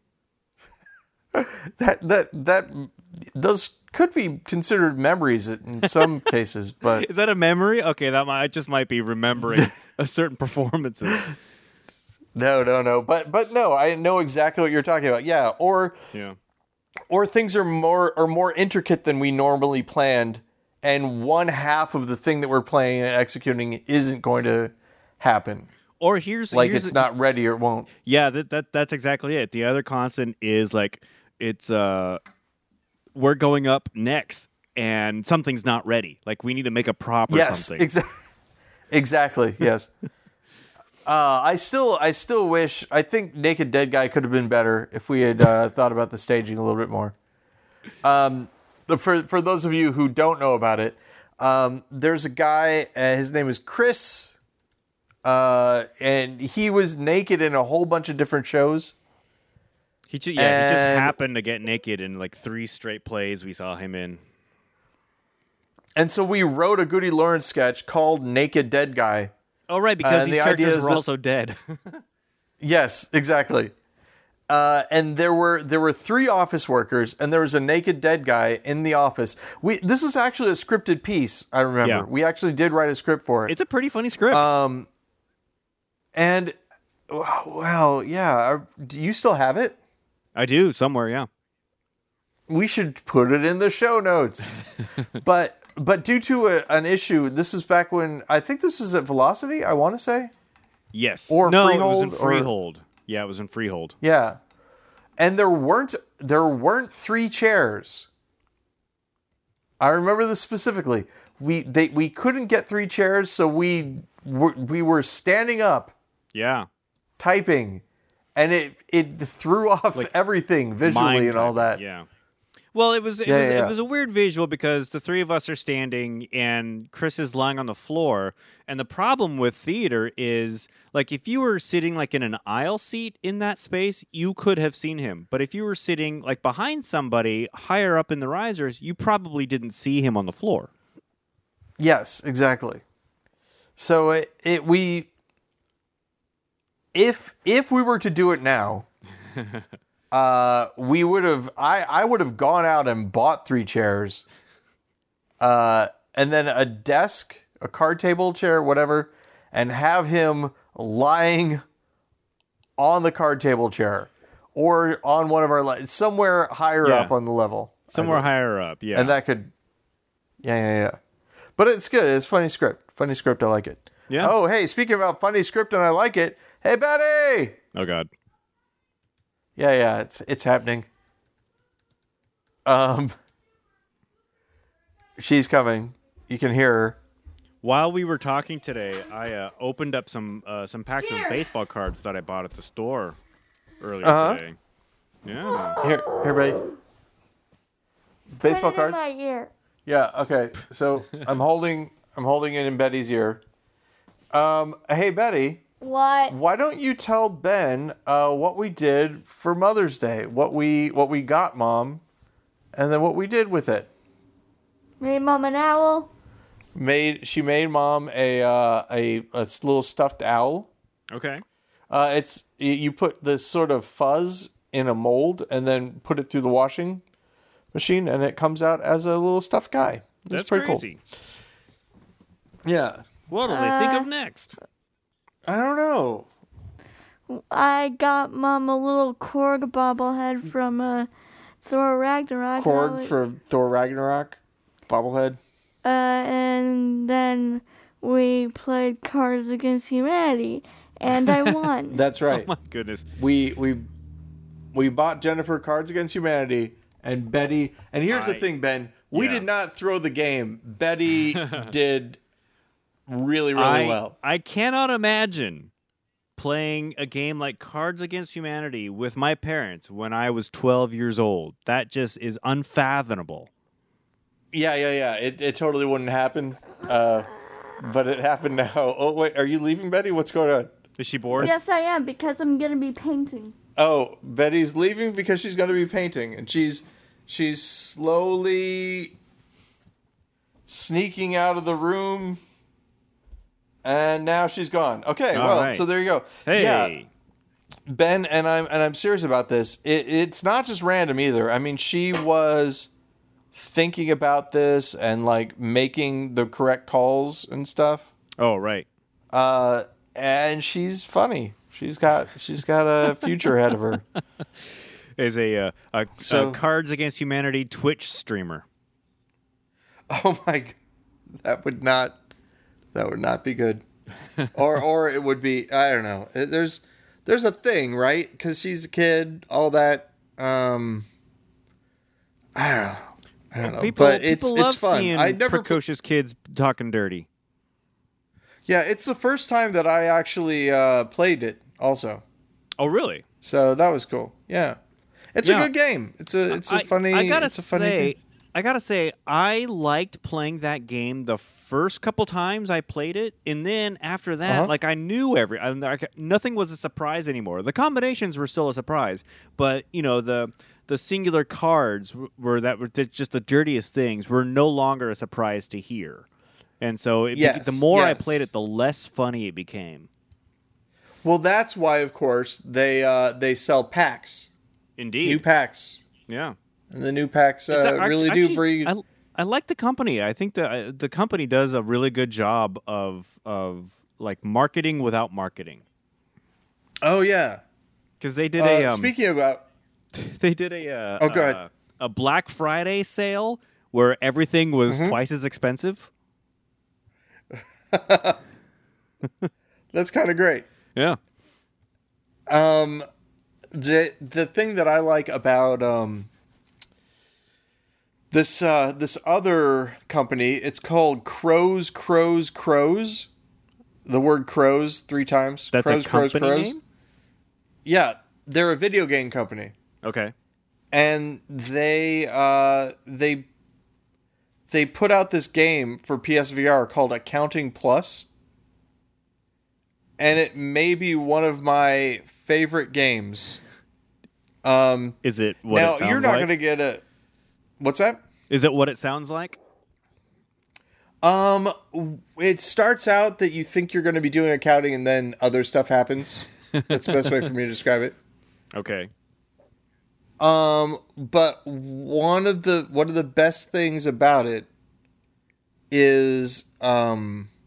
Those could be considered memories in some cases, but is that a memory? Okay, I just might be remembering a certain performances. No. But no, I know exactly what you're talking about. Yeah, or things are more intricate than we normally planned, and one half of the thing that we're playing and executing isn't going to happen. Or it's not ready or it won't. Yeah, that's exactly it. The other constant is like it's we're going up next and something's not ready. Like we need to make a prop or something. Exactly. Yes. I still wish. I think Naked Dead Guy could have been better if we had thought about the staging a little bit more. For those of you who don't know about it, there's a guy. His name is Chris, and he was naked in a whole bunch of different shows. He just happened to get naked in like 3 straight plays we saw him in. And so we wrote a Goody Lawrence sketch called Naked Dead Guy. Oh, right, because these characters were also dead. Yes, exactly. And there were 3 office workers, and there was a naked dead guy in the office. This is actually a scripted piece, I remember. Yeah. We actually did write a script for it. It's a pretty funny script. And, well, yeah. Do you still have it? I do, somewhere, yeah. We should put it in the show notes. But due to an issue, this is back when, I think this is at Velocity, I want to say. Yes. Or no, Freehold. it was in Freehold. Yeah, it was in Freehold. Yeah. And there weren't 3 chairs. I remember this specifically. We couldn't get 3 chairs, so we were standing up. Yeah. Typing, and it threw off like everything visually and all that. Yeah. Well, it was a weird visual because the 3 of us are standing and Chris is lying on the floor. And the problem with theater is, like, if you were sitting like in an aisle seat in that space, you could have seen him. But if you were sitting like behind somebody higher up in the risers, you probably didn't see him on the floor. Yes, exactly. So if we were to do it now, we would have. I would have gone out and bought 3 chairs, and then a desk a card table chair, whatever, and have him lying on the card table chair or on one of our somewhere higher up on the level. Somewhere higher up, yeah. And that could, yeah. But it's good. It's funny script. Funny script. I like it. Yeah. Oh, hey, speaking about funny script and I like it. Hey, Betty. Oh God. Yeah. It's happening. She's coming. You can hear her. While we were talking today, I opened up some packs of baseball cards that I bought at the store earlier today. Yeah. Here, buddy. Baseball cards. In my ear. Yeah. Okay. So I'm holding it in Betty's ear. Hey, Betty. What? Why don't you tell Ben what we did for Mother's Day? What we got Mom, and then what we did with it. Made Mom an owl. She made Mom a little stuffed owl. Okay. It's you put this sort of fuzz in a mold and then put it through the washing machine, and it comes out as a little stuffed guy. That's pretty crazy. Cool. Yeah. What'll they think of next? I don't know. I got Mom a little Korg bobblehead from Thor Ragnarok. Korg for Thor Ragnarok bobblehead. And then we played Cards Against Humanity, and I won. That's right. Oh my goodness. We bought Jennifer Cards Against Humanity and Betty. And here's the thing, Ben. We did not throw the game. Betty did really well. I cannot imagine playing a game like Cards Against Humanity with my parents when I was 12 years old. That just is unfathomable. Yeah. It totally wouldn't happen. But it happened now. Oh, wait. Are you leaving, Betty? What's going on? Is she bored? Yes, I am, because I'm going to be painting. Oh, Betty's leaving because she's going to be painting. And she's slowly sneaking out of the room. And now she's gone. Okay, All so there you go. Hey. Yeah, Ben, and I'm serious about this. It's not just random either. I mean, she was thinking about this and like making the correct calls and stuff. Oh, right. And she's funny. She's got a future ahead of her. Is a Cards Against Humanity Twitch streamer. Oh my God. That would not be good. or it would be, I don't know. There's a thing, right? Because she's a kid, all that. I don't know. But it's love fun. Seeing I never precocious kids talking dirty. Yeah, it's the first time that I actually played it also. Oh, really? So that was cool. Yeah. It's a good game. It's a funny I gotta thing. I gotta say, I liked playing that game the first couple times I played it, and then after that, like I knew nothing was a surprise anymore. The combinations were still a surprise, but you know the singular cards were just the dirtiest things were no longer a surprise to hear, and so the more I played it, the less funny it became. Well, that's why, of course, they sell packs. Indeed, new packs. Yeah. And the new packs really do breed. I like the company. I think the company does a really good job of like marketing without marketing. Oh yeah, because they did speaking about, they did a Black Friday sale where everything was twice as expensive. That's kind of great. Yeah. The thing that I like about this other company, it's called Crows. The word crows 3 times. That's Crows, a company Crows. name? Yeah, they're a video game company. Okay. And they put out this game for PSVR called Accounting Plus. And it may be one of my favorite games. Is it what it sounds like? Now, you're not going to get a... What's that? Is it what it sounds like? It starts out that you think you're going to be doing accounting and then other stuff happens. That's the best way for me to describe it. Okay. But one of the best things about it is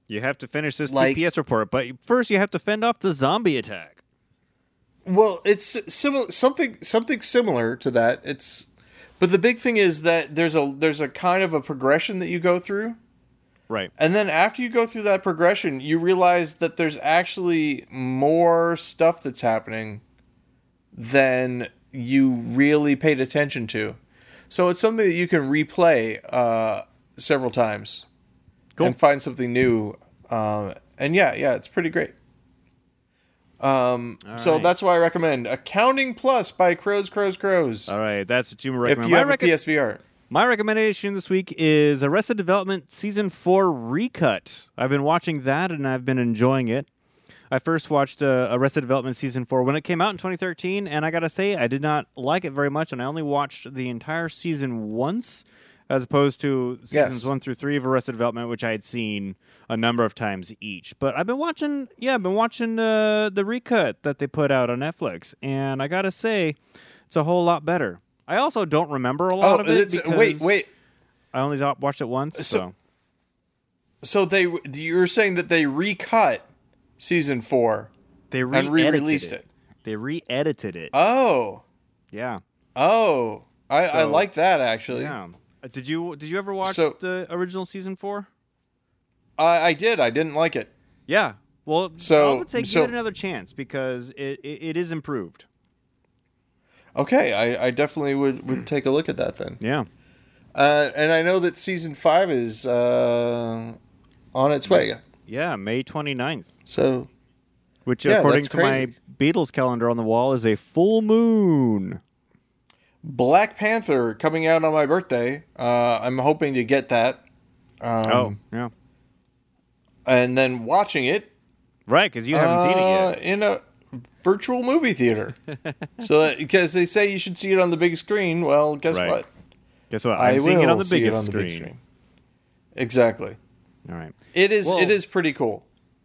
You have to finish this Like- TPS report, but first you have to fend off the zombie attack. Well, it's similar, something similar to that. But the big thing is that there's a kind of a progression that you go through, Right. and then after you go through that progression, you realize that there's actually more stuff that's happening than you really paid attention to. So it's something that you can replay several times Cool. and find something new. And yeah, it's pretty great. So right. that's why I recommend Accounting Plus by Crows. All right, that's what you If recommend. you have a PSVR. My recommendation this week is Arrested Development Season 4 Recut. I've been watching that, and I've been enjoying it. I first watched Arrested Development Season 4 when it came out in 2013, and I gotta say, I did not like it very much, and I only watched the entire season once, as opposed to seasons 1 through 3 of Arrested Development, which I had seen a number of times each. But I've been watching the Recut that they put out on Netflix, and I gotta say, it's a whole lot better. I also don't remember a lot of it because wait. I only watched it once. So you're saying that they recut season 4 They and re-released it? They re-edited it. Oh, Yeah. I So- like that actually. Yeah. Did you ever watch So- the original season 4? I did. I didn't like it. Yeah. Well, So- I would say give so- it another chance because it is improved. Okay, I definitely would take a look at that then. Yeah. And I know that season 5 is on its way. Yeah, May 29th. So Which, Yeah, according that's to my crazy. Beatles calendar on the wall, is a full moon. Black Panther coming out on my birthday. I'm hoping to get that. Yeah. And then watching it Right, because you haven't seen it yet. in a virtual movie theater. Because they say you should see it on the big screen. Well, guess Right. what? Guess what? I I'm seeing it on will the see biggest it on the screen. big screen. Exactly. All right. It is. Well- It is pretty cool.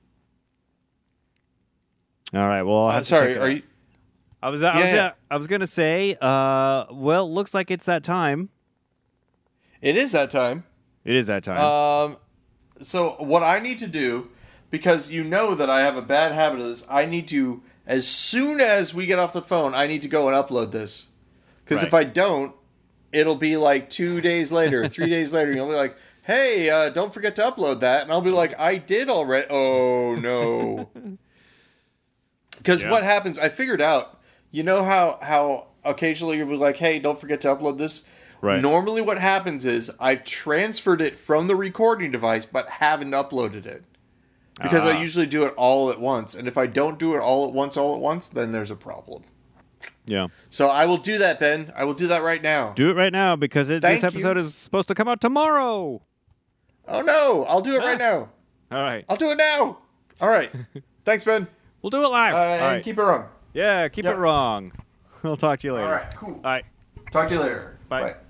All right. Well, I'll have to Sorry, check it are out. you? I was gonna say, well, looks like it's that time. It is that time. It is that time. So what I need to do, because you know that I have a bad habit of this, I need to, as soon as we get off the phone, I need to go and upload this. Because if Right. I don't, it'll be like 2 days later, 3 days later, you'll be like, hey, don't forget to upload that. And I'll be like, I did already. Oh, no. Because Yeah. what happens, I figured out, you know how occasionally you'll be like, hey, don't forget to upload this? Right. Normally what happens is I've transferred it from the recording device but haven't uploaded it. Because I usually do it all at once. And if I don't do it all at once, then there's a problem. Yeah. So I will do that, Ben. I will do that right now. Do it right now because Thank this you. episode is supposed to come out tomorrow. Oh, no. I'll do it right now. All right. I'll do it now. All right. Thanks, Ben. We'll do it live. All And right. keep it wrong. Yeah, keep Yep. it wrong. We'll talk to you later. All right. Cool. All right. Talk to you later. Bye. Bye.